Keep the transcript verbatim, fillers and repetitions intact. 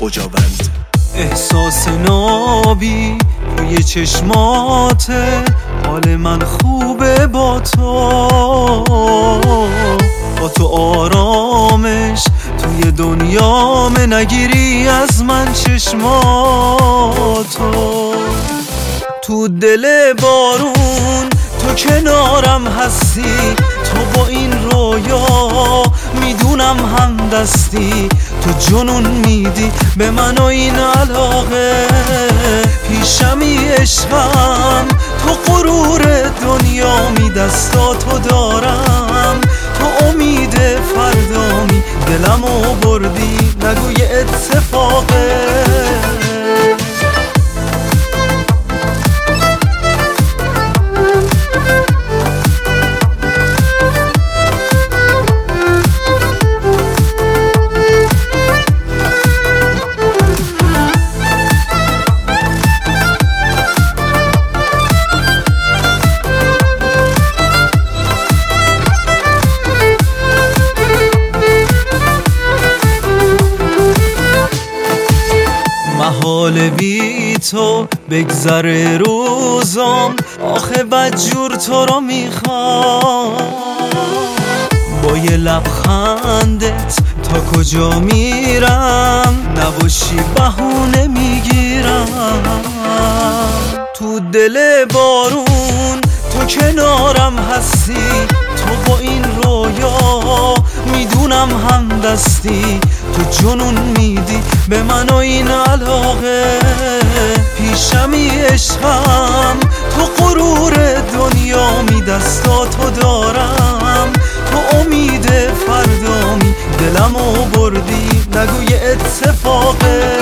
کجاوند. احساس نابی توی چشماته، حال من خوبه با تو، با تو آرامش توی دنیام، نگیری از من چشماتو. تو دل بارون تو کنارم هستی، تو با این رویا میدونم هم دستی، تو جنون میدی به من و این علاقه، پیشمی عشقم تو غرور دنیامی، دستاتو دارم تو امید فردامی، دلمو بردی نگوی اتفاقه. محال بی تو بگذره روزام، آخه بدجور تو رو میخوام، با یه لبخندت تا کجا میرم، نباشی بهونه میگیرم. تو دل بارون تو کنارم هستی، تو با این رویا میدونم هم دستی، تو جنون میدی به من و این علاقه، پیشمی عشقم تو غرور دنیامی، دستاتو دارم تو امید فردامی، دلمو بردی نگوی اتفاقه.